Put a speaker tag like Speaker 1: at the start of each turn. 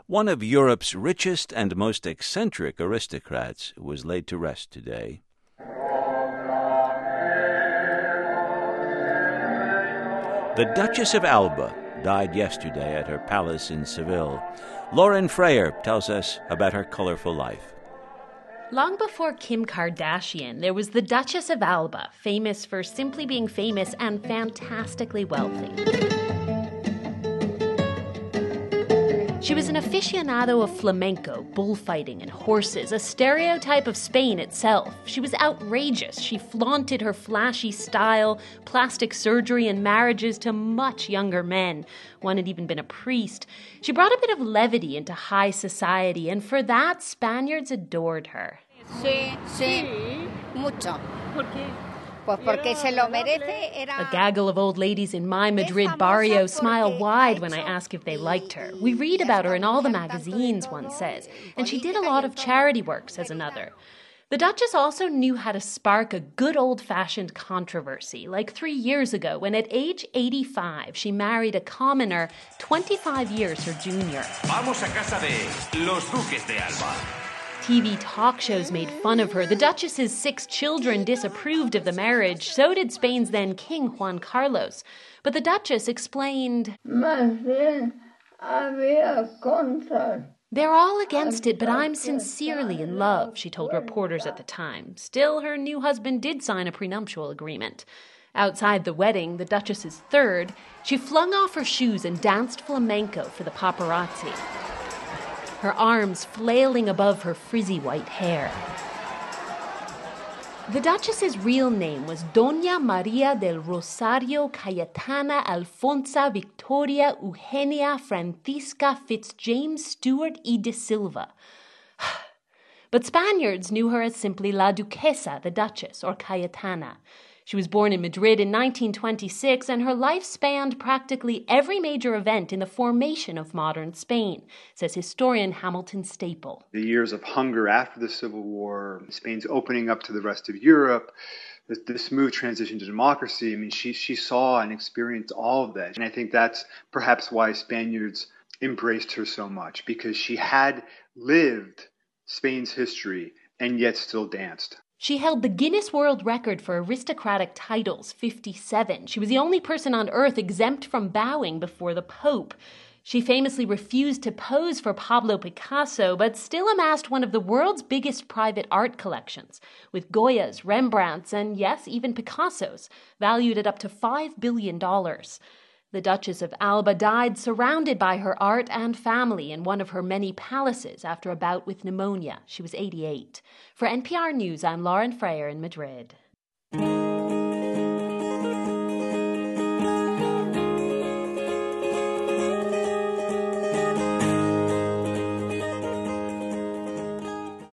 Speaker 1: One of Europe's richest and most eccentric aristocrats was laid to rest today. The Duchess of Alba died yesterday at her palace in Seville. Lauren Freyer tells us about her colorful life.
Speaker 2: Long before Kim Kardashian, there was the Duchess of Alba, famous for simply being famous and fantastically wealthy. She was an aficionado of flamenco, bullfighting, and horses, a stereotype of Spain itself. She was outrageous. She flaunted her flashy style, plastic surgery, and marriages to much younger men. One had even been a priest. She brought a bit of levity into high society, and for that, Spaniards adored her.
Speaker 3: Sí, mucho. ¿Por qué? Porque se lo merece.
Speaker 2: A gaggle of old ladies in my Madrid barrio smile wide when I ask if they liked her. We read about her in all the magazines, one says, and she did a lot of charity work, says another. The Duchess also knew how to spark a good old-fashioned controversy, like 3 years ago when at age 85 she married a commoner 25 years her junior.
Speaker 4: Vamos a casa de los Duques de Alba.
Speaker 2: TV talk shows made fun of her. The Duchess's 6 children disapproved of the marriage. So did Spain's then King Juan Carlos. But the Duchess explained,
Speaker 5: Más había contras.
Speaker 2: "They're all against it, but I'm sincerely in love," she told reporters at the time. Still, her new husband did sign a prenuptial agreement. Outside the wedding, the Duchess's third, she flung off her shoes and danced flamenco for the paparazzi, her arms flailing above her frizzy white hair. The Duchess's real name was Doña María del Rosario Cayetana Alfonsa Victoria Eugenia Francisca Fitzjames Stewart y de Silva. But Spaniards knew her as simply La Duquesa, the Duchess, or Cayetana. She was born in Madrid in 1926, and her life spanned practically every major event in the formation of modern Spain, says historian Hamilton Staple.
Speaker 6: The years of hunger after the Civil War, Spain's opening up to the rest of Europe, the smooth transition to democracy. I mean, she saw and experienced all of that. And I think that's perhaps why Spaniards embraced her so much, because she had lived Spain's history and yet still danced.
Speaker 2: She held the Guinness World Record for aristocratic titles, 57. She was the only person on earth exempt from bowing before the Pope. She famously refused to pose for Pablo Picasso, but still amassed one of the world's biggest private art collections, with Goya's, Rembrandt's, and yes, even Picasso's, valued at up to $5 billion. The Duchess of Alba died surrounded by her art and family in one of her many palaces after a bout with pneumonia. She was 88. For NPR News, I'm Lauren Freyer in Madrid.